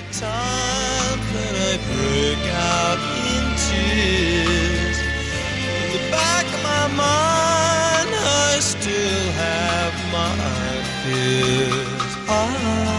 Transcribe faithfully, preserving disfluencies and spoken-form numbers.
times that I break out in tears. In the back of my mind, I still have my fears. I